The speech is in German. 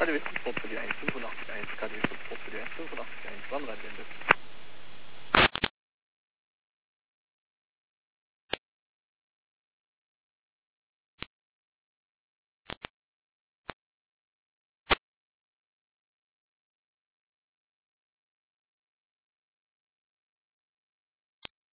KDW Transport für die 185.1, KDW Transport für die 185.1, wann rein bitte?